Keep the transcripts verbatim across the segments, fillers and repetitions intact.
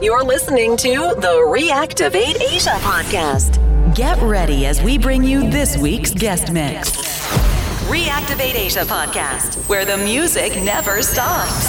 You're listening to the Reactivate Asia podcast. Get ready as we bring you this week's guest mix. Reactivate Asia podcast, where the music never stops.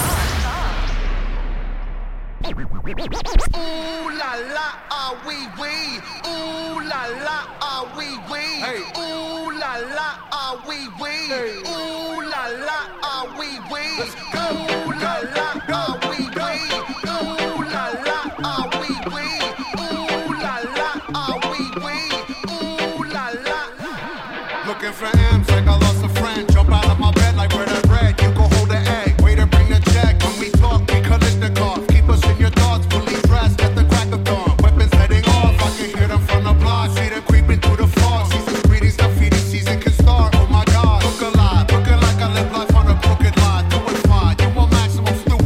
Ooh la la, ah wee wee. Ooh la la, ah wee wee. Hey. Ooh la la, ah wee wee. Hey. Ooh la la, ah wee wee. Let's go. Ooh la la, ah wee wee. Ooh la la, ah wee wee. Ooh la la, ah wee wee. Ooh la la. Looking for M's like I lost a friend. Jump out of my bed like where the bread. You go hold the egg. Way to bring the check. When we talk, we Kalashnikov. Keep us in your thoughts. Fully dressed at the crack of dawn. Weapons heading off. I can hear them from the block. See them creeping through the fog. Season's greetings, the feeding season can start. Oh my God. Look alive. Looking like I live life on a crooked line. Doing fine. You want maximum stupid.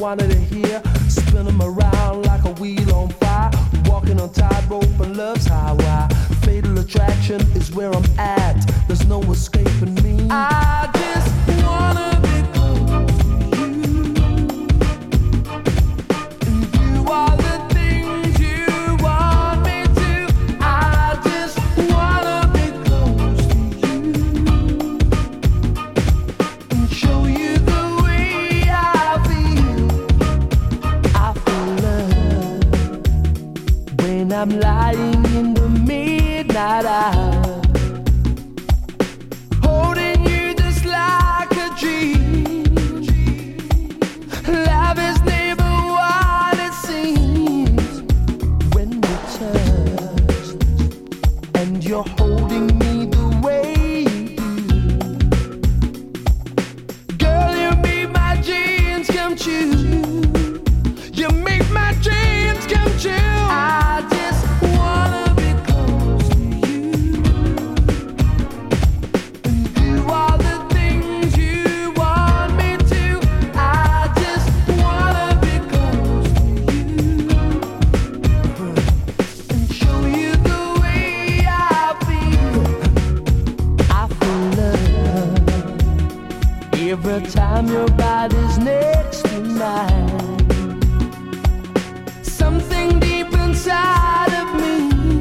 wanted to hear. Spin them around like a wheel on fire. Walking on tightrope and love's highway. Fatal attraction is where I'm at. There's no escaping me. I just wanna be close to you. And you are the things you want me to. I just wanna be close to you. And show you the way I feel. I feel love when I'm lying in the midnight hour. Love is never what it seems when we touch, and you're holding me the way you do. Girl, you make my dreams come true. You make my dreams come true. I just wanna be close to you. And do all the things you want me to. I just wanna be close to you. And show you the way I feel. I feel love every time your body's next to mine. Something deep inside of me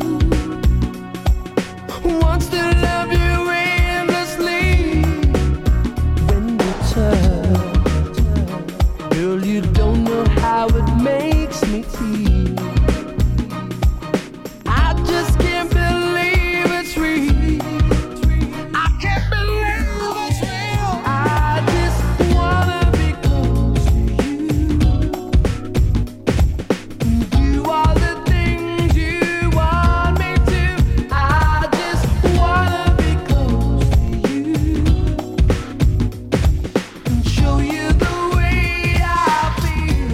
wants to love you endlessly. When we touch, girl, you don't know how it makes me feel. I just can't believe it's real. I can't believe it's real. I just wanna be close to you. And do all the things you want me to. I just wanna be close to you. And show you the way I feel.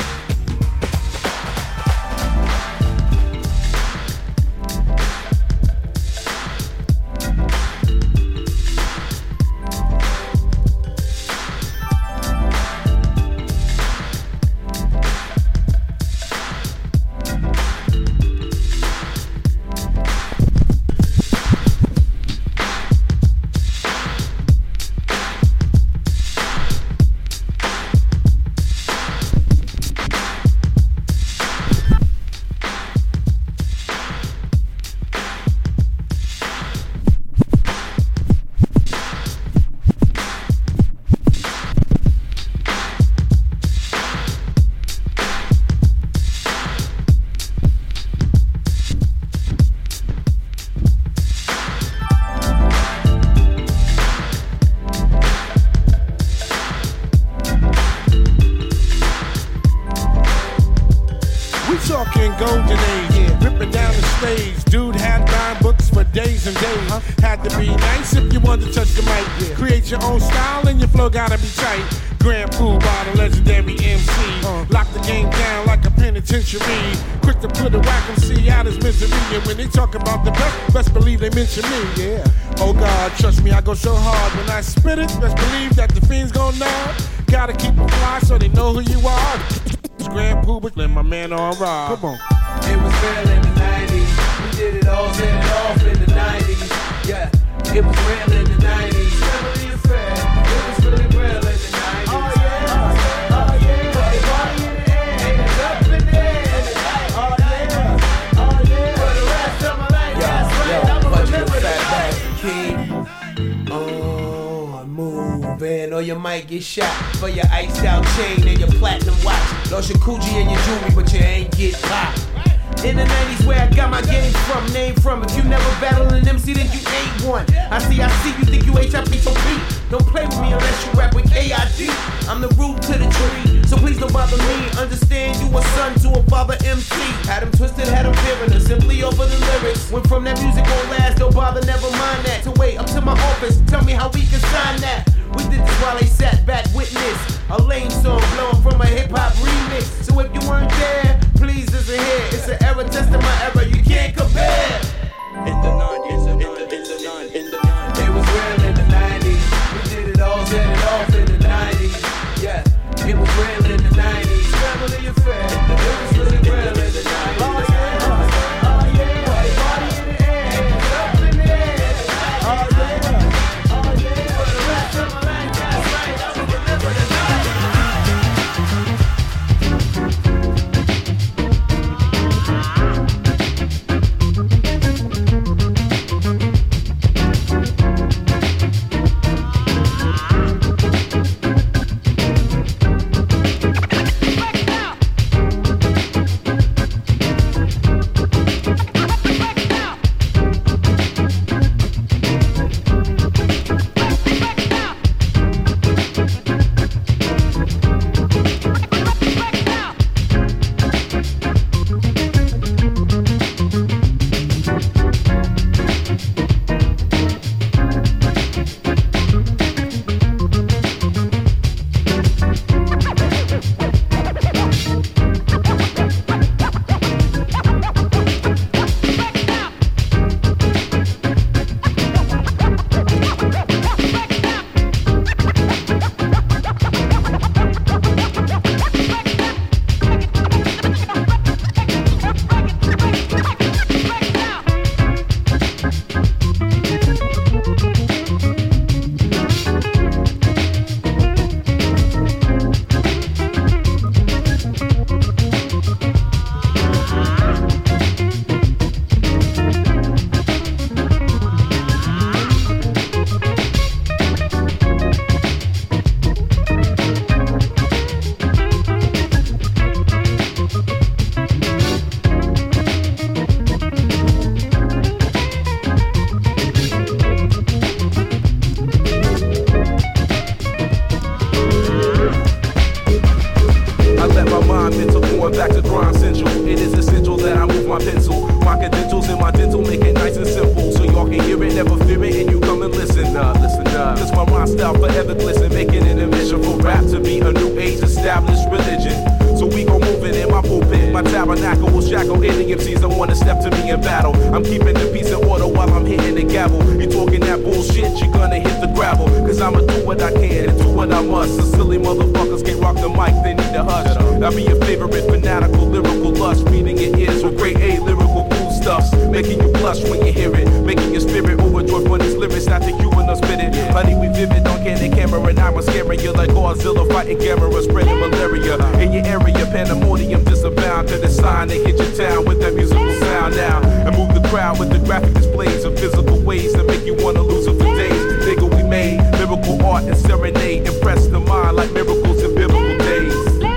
We talking golden age, ripping down the stage. Dude had nine books for days and days. Had to be nice if you wanted to touch the mic. Create your own style and your flow gotta be tight. Grand Pooh by the legendary M C. Lock the game down like a penitentiary. Quick to put a whack M C out his misery. And when they talk about the best, best believe they mention me. Yeah. Oh God, trust me, I go so hard. When I spit it, best believe that the fiends gon' nod. Gotta keep it fly so they know who you are. Grand Pooh, but let my man on ride. Come on. It was real in the nineties. We did it all, set it off in the nineties. Yeah, it was real in the nineties. Family affair. It was really real in the nineties. Oh yeah, oh yeah. Put the body in the air, hands up in the air. Oh yeah, oh yeah. For the rest of my life, that's right. I'ma remember the night. Oh, I'm moving, or you might get shot for your iced out chain and your platinum watch. Lost your coochie and your jewelry, but you ain't get popped. In the nineties where I got my game from, name from. If you never battled an M C, then you ain't one. I see, I see, you think you H I P, so P. Don't play with me unless you rap with K I D. I'm the root to the tree, so please don't bother me. Understand you a son to a father M C. Had him twisted, had him fearing her, simply over the lyrics. Went from that music won't last, don't bother, never mind that. To wait up to my office, tell me how we can sign that. We did this while they sat back, witness a lame song blown from a hip-hop remix. So if you weren't there, please listen here. It's an era testing my era, you can't compare. In the nineties, in the in the nineties, in the nineties. It was real in the nineties. We did it all, set it off in the nineties. Yeah, it was real in the nineties. mind mental, going back to grind central. It is essential that I move my pencil. My credentials and my dental make it nice and simple. So y'all can hear it, never fear it, and you come and listen up, listen up. Cause my rhyme style forever glisten, making it a mission for rap to be a new age established religion. So we gon' move it in my pulpit. My tabernacle will shackle any M Cs that wanna step to me in battle. I'm keeping the peace and order while I'm hitting the gavel. You talking that bullshit, you gonna hit the gravel. Cause I'ma do what I can and do what I must. The silly motherfuckers can't rock the mic, they need to hush. I'll be your favorite fanatical, lyrical lust. Reading your ears with grade A lyrical cool stuffs. Making you blush when you hear it. Making your spirit overjoyed when these lyrics not the human or spit it. Honey, we vivid on candid camera and I'm scaring you like Godzilla fighting camera, spreading malaria in your area. Pandemonium disabound to the sign they hit your town with that musical sound now. And move the crowd with the graphic displays of physical ways that make you wanna lose it for days. Nigga, we made miracle art and serenade. Impress the mind like miracles in biblical days.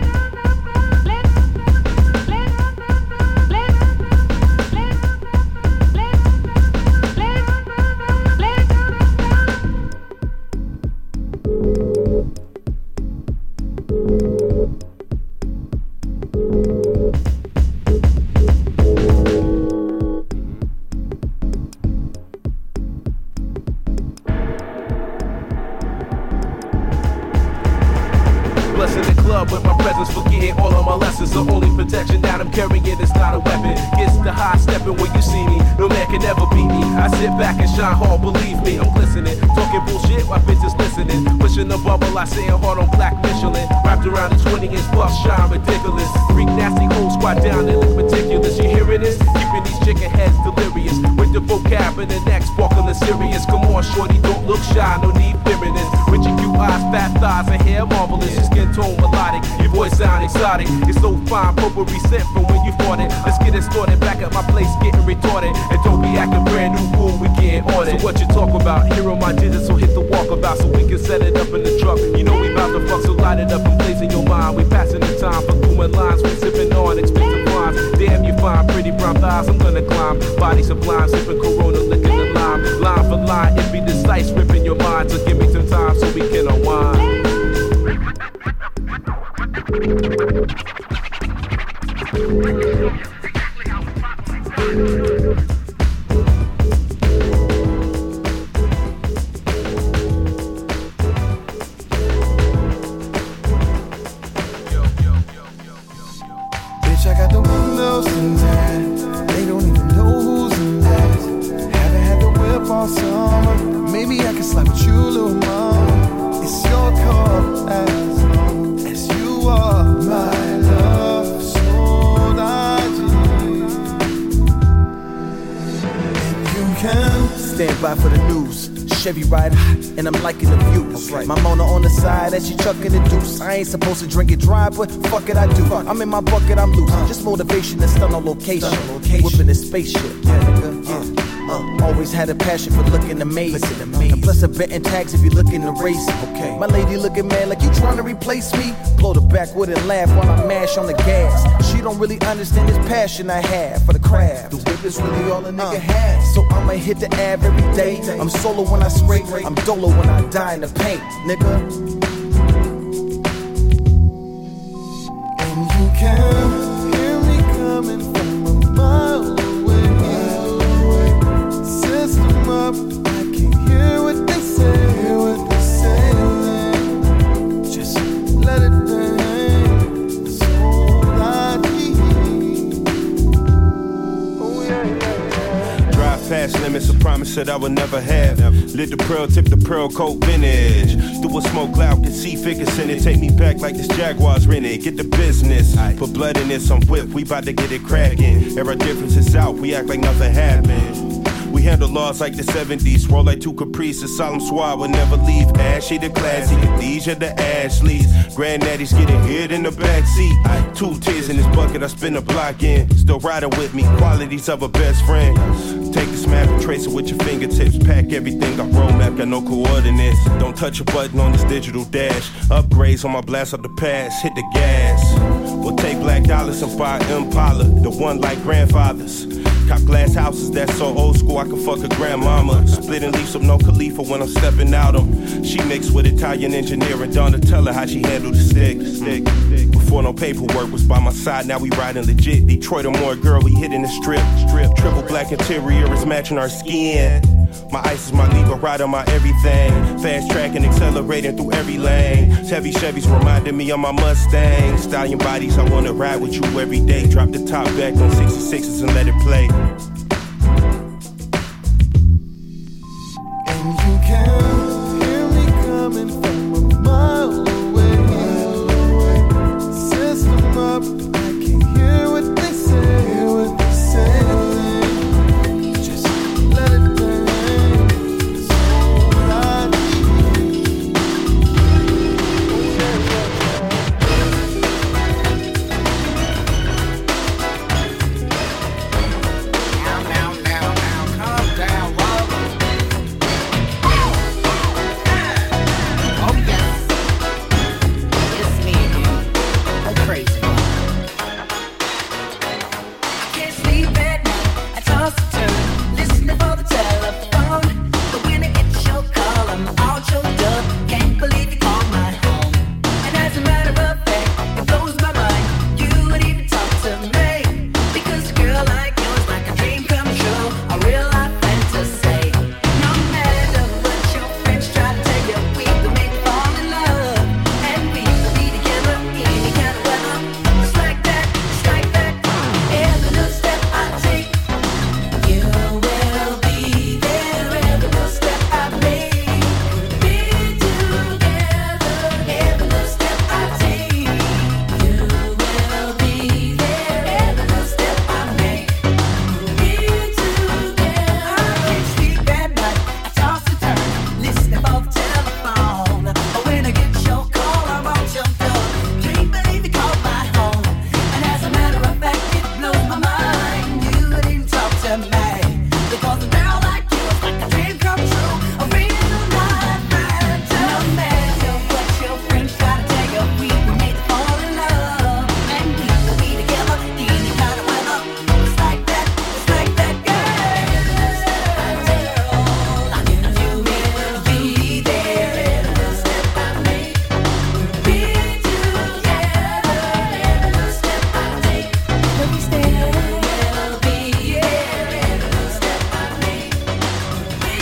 I say hard on black Michelin, wrapped around the twenty inch buff, shine ridiculous. Freak nasty hoes squat down and look meticulous. You hearing this? Keeping these chicken heads delirious with the vocab and the neck sparkling serious. Come on, shorty, don't look shy, no need fearing this. With your cute eyes, fat thighs, and hair marvelous. Your skin tone melodic, your voice sound exotic. It's so fine, potpourri scent from when you fought it. Let's get it started, back at my place, getting retarded. And don't be acting brand new, fool, we getting on it. So what you talk about? Here on my digits, so hit the walkabout so we can set it up in the truck. You know we bout to fuck, so light it up and blaze in your mind. We passing the time for doing lines, we sipping on expensive wines. Damn, you fine, pretty brown thighs, I'm gonna climb. Body sublime, sipping Corona, licking the lime. Line for line, it be decisive, ripping your mind. So give me some time so we can unwind. For the news, Chevy ride hot, and I'm liking the views. Okay. My Mona on the side as she chucking the deuce. I ain't supposed to drink it dry, but fuck it, I do. I'm in my bucket, I'm loose. Uh, Just motivation and stun on location. location. Whipping a spaceship, yeah, nigga. Yeah. Uh, always had a passion for looking amazing. And plus a betting tags if you looking to race. Okay. My lady looking mad like you trying to replace me. Blow the backwood and laugh while I mash on the gas. She don't really understand this passion I have for the craft. The whip is really all a nigga uh, has. So I'ma hit the ab every day. I'm solo when I spray, I'm dolo when I die in the paint, nigga. And you can hear me coming from a mile away. System up, I can hear what they say, hear what they say. Just let it bang, that's all I need. Oh yeah, yeah. Drive fast limits, a promise that I would never have. Lit the pearl, tip the pearl coat vintage. Through a smoke cloud, can see figures in it. Take me back like this Jaguar's rented. Get the business, put blood in this, I'm whipped. We bout to get it cracking. Era differences out, we act like nothing happened. We handle laws like the seventies, roll like two Caprices, solemn suave will never leave. Ashy the classy, these are the Ashleys. Granddaddy's getting hit in the backseat. Two tears in this bucket, I spin a block in. Still riding with me, qualities of a best friend. Take this map and trace it with your fingertips. Pack everything, got roadmap, got no coordinates. Don't touch a button on this digital dash. Upgrades on my blast up the pass, hit the gas. We'll take black dollars and buy Impala, the one like grandfathers. Cop glass houses that's so old school I can fuck a grandmama. Splitting leaves with no Khalifa when I'm stepping out 'em. She mixed with Italian engineering. Donna tell her how she handled the stick. stick. Before before no paperwork was by my side. Now we riding legit. Detroit or more girl, we hitting the strip. Strip. Triple black interior is matching our skin. My ice is my legal ride on my everything. Fast tracking, accelerating through every lane. Heavy Chevys reminding me of my Mustang. Stallion bodies, I wanna ride with you every day. Drop the top back on sixty-sixes and let it play. And you can hear me coming from a mile away. System up, I can hear what they say, hear what they say. Just let it play. It's all I need. Now, now, now, now, calm down, Robert. Oh yes, it's me and you. I'm crazy. I can't sleep at night. I toss and turn, listening for the telephone. But when I get your call, I'm all choked up. Can't believe you called my home. And as a matter of fact, it blows my mind. You would even talk to me. Because a girl like yours, like a dream come true, a real life fantasy. No matter what your friends try to tell you, we will make you fall in love. And we will be together any kind of weather. Just like that, just like that. Every little step I take, you will be there. Every little step I make, we'll be together. Every little step I take, you will be there. Every little step I make, we'll be together. I can't sleep at night. I toss and turn, listening for the telephone. But when I get your call, I'm all jumped up. Can't believe you called my home. And as a matter of fact, it blows my mind. You didn't talk to me. Because a girl like you is like a dream come true, a real life fantasy. No matter what your friends try to tell you, we were made to fall in love. And we will be together any kind of weather. It's like that, it's like that, girl. You will be there. Every little step I make, we'll be together. Every little step I take, we'll be there. We'll be, yeah. Every little step I make, we'll be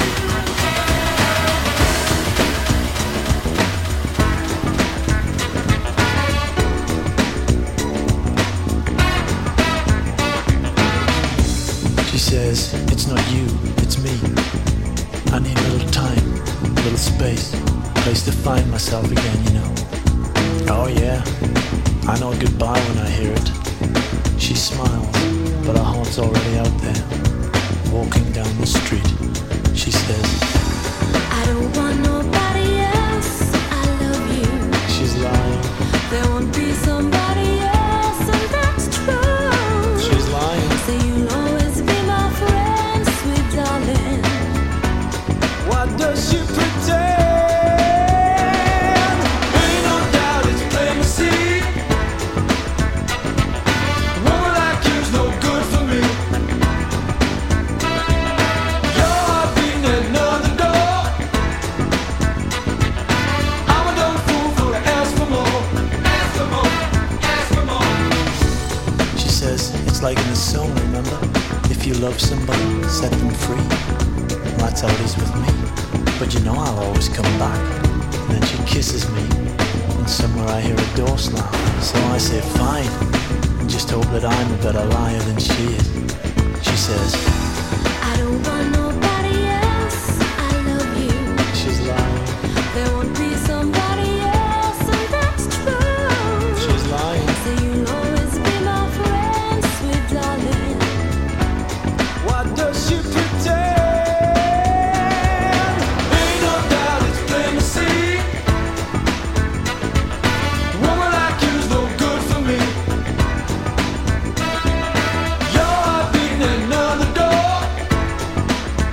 She says, it's not you, it's me. I need a little time, a little space, a place to find myself again, you know. Oh yeah, I know goodbye when I hear it. She smiles, but our heart's already out there. Walking down the street, she says, I don't want nobody else. I love you. she's lying, There won't be somebody else, and that's true. she's lying. So you'll always be my friend, sweet darling. What does she pretend? Ain't no doubt it's plain to see. A woman like you's no good for me. Your heart beating at another door. I'm a dumb fool for to ask for more. Ask for more, ask for more. She says it's like in the song, remember? If you love somebody, set them free. Well, that's how it is with me. But you know I'll always come back. And then she kisses me, and somewhere I hear a door slam. So I say fine, and just hope that I'm a better liar than she is. She says, I don't want nobody else. I love you. she's lying, There won't be somebody else, and that's true. she's lying. So you'll always be my friend, sweet darling. What does she pretend? Ain't no doubt it's plain to see. A woman like you's no good for me. Your heart beating at another door.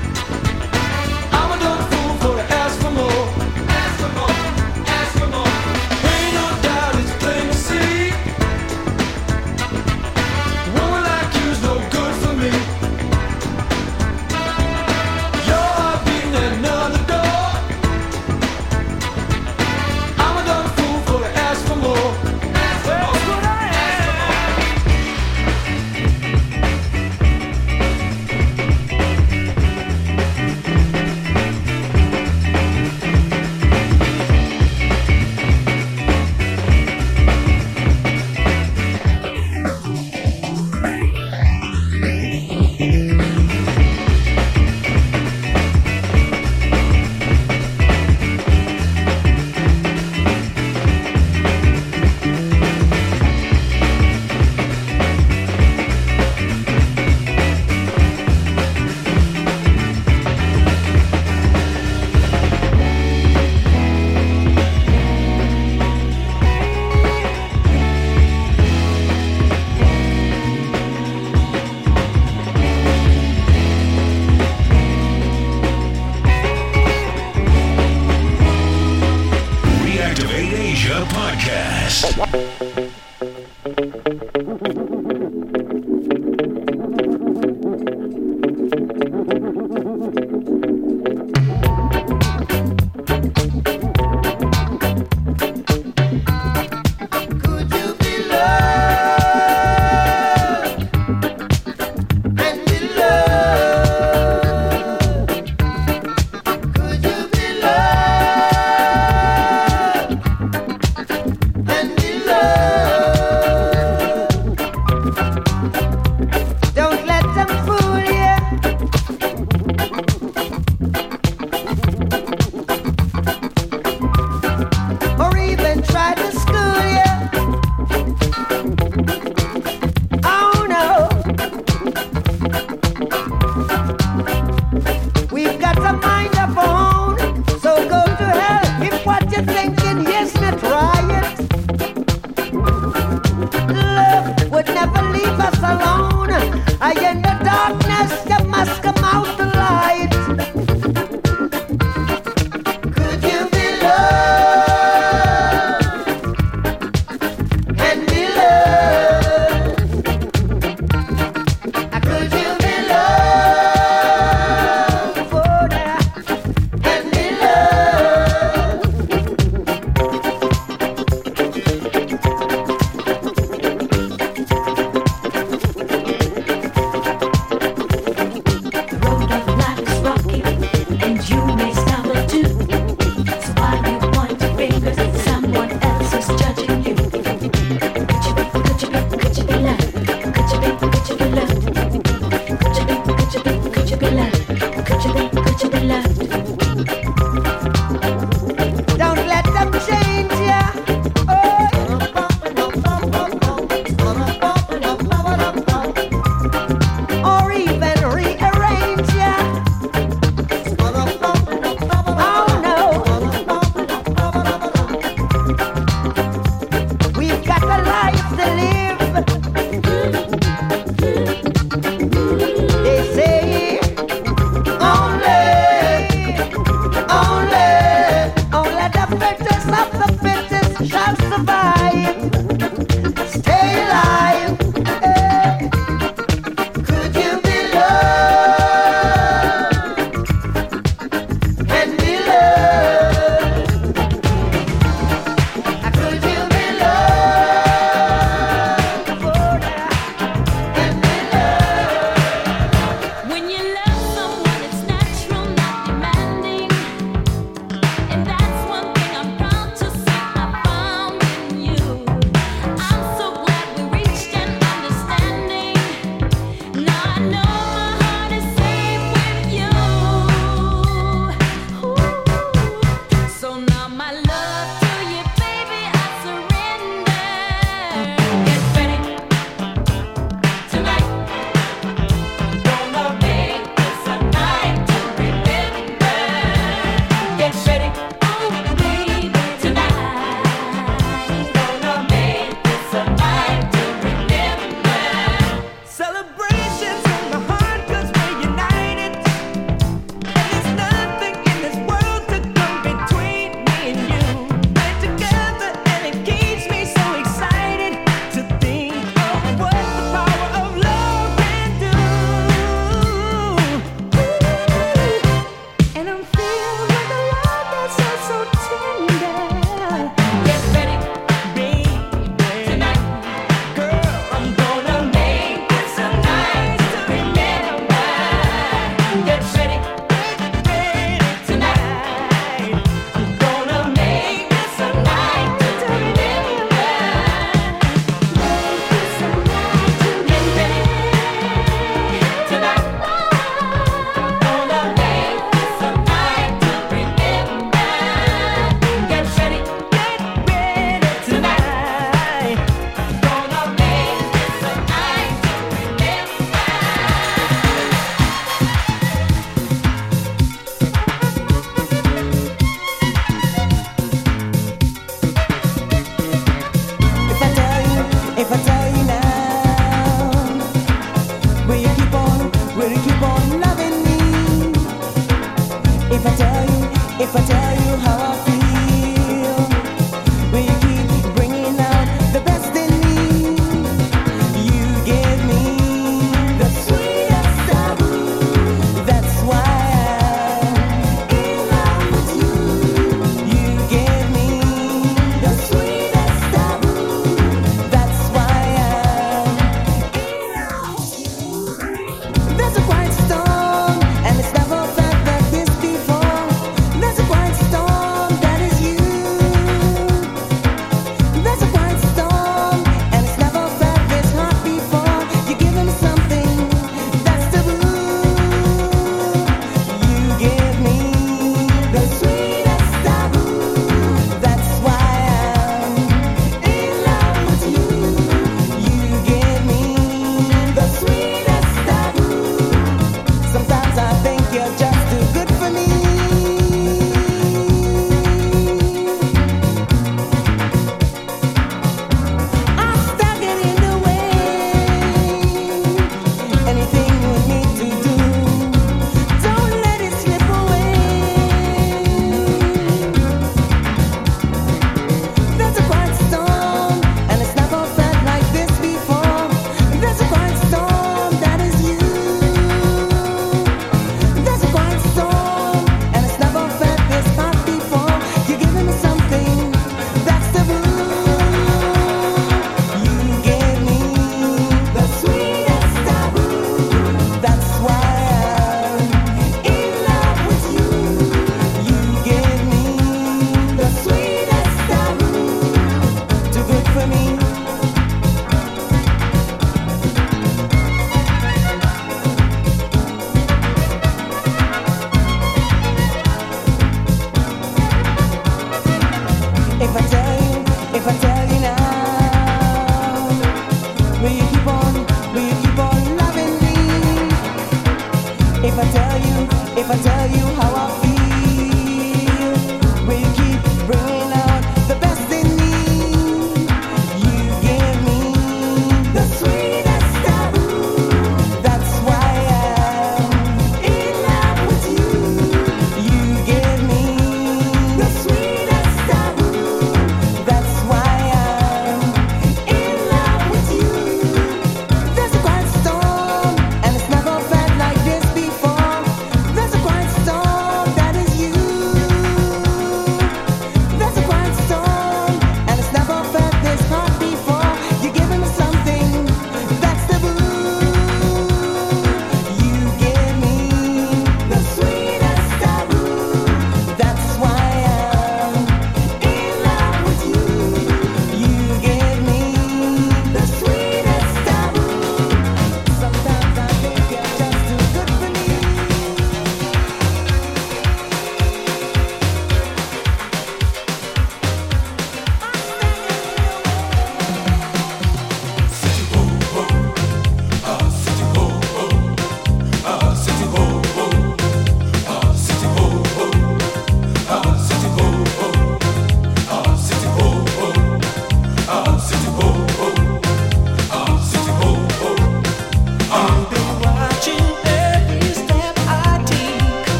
If I tell you how